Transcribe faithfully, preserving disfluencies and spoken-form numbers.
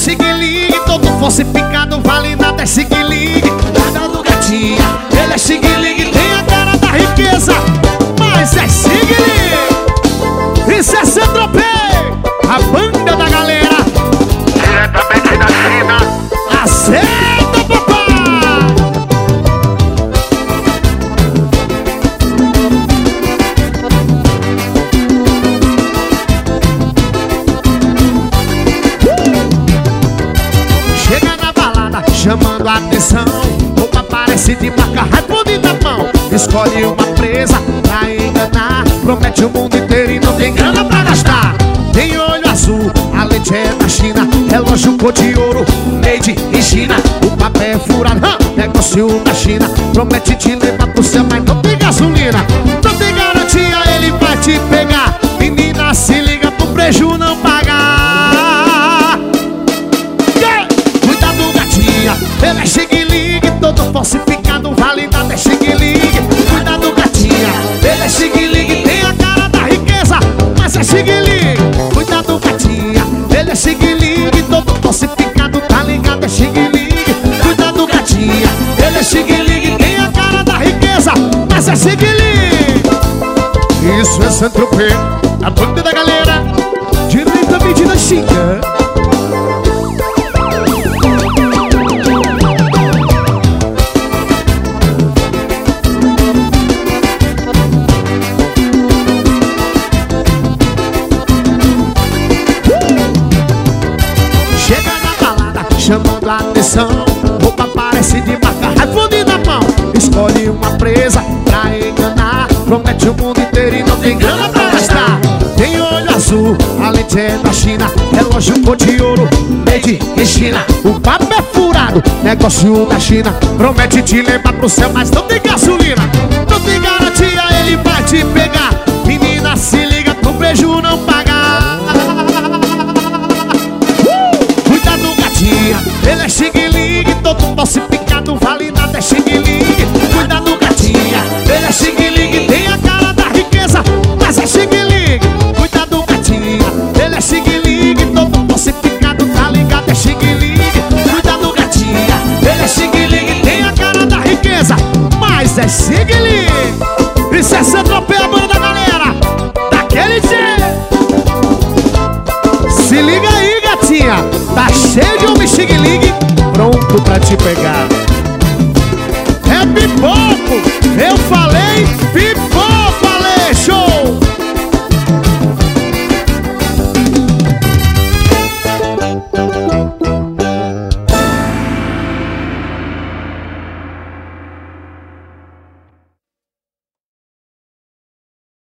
xing-ling, todo falsificado, vale nada, é xing-ling. Cuidado, gatinha, ele é xing-ling, tem a cara da riqueza, mas é xing-ling. Isso é Saint-Tropez, a banda da galera, Diretamente da China. acerta, papai. Chega na balada, chamando a atenção, roupa parece de marca, iPhone na mão. Escolhe uma presa pra enganar, promete o mundo inteiro e não tem grana pra gastar. Tem olho azul, a leite é da China, relógio cor de ouro, made in China. O papel é furado, hã, negócio da China, promete te levar pro céu, mas não tem gasolina. Não tem garantia, ele vai te pegar. Menina, se liga pro preju não pagar. Yeah! Cuidado, gatinha, ele é xing-ling, todo falsificado, vale nada, é xing-ling. Cuidado, gatinha, ele é xing-ling, tem a cara da riqueza, mas é xing-ling. Cuidado, gatinha, ele é xing-ling, todo falsificado, tá ligado, é xing-ling. Cuidado, gatinha, ele é xing-ling, tem a cara da riqueza, mas é xing-ling. Isso é Saint-Tropez, a banda da galera, diretamente da China. Chamando a atenção, roupa parece de marca, iPhone na mão. Escolhe uma presa pra enganar, promete o mundo inteiro e não tem grana pra gastar. Tem olho azul, a lente é da China, relógio cor de ouro, made in China. O papo é furado, negócio da China, promete te levar pro céu, mas não tem gasolina. Não tem garantia, ele vai te pegar. Menina, se liga pro preju não pagar. Ele é xing-ling, todo falsificado, vale nada, é xing-ling. Cuidado, gatinha, ele é xing-ling, tem a cara da riqueza, mas é xing-ling. Cuidado, gatinha, ele é xing-ling, todo falsificado, tá ligado, é xing-ling. Cuidado, gatinha, ele é xing-ling, tem a cara da riqueza, mas é xing-ling. Isso é Saint-Tropez, a banda da galera, daquele jeito. Se liga aí, gatinha, tá cheio de homem xing-ling pronto pra te pegar. É pipoco, eu falei pipoco.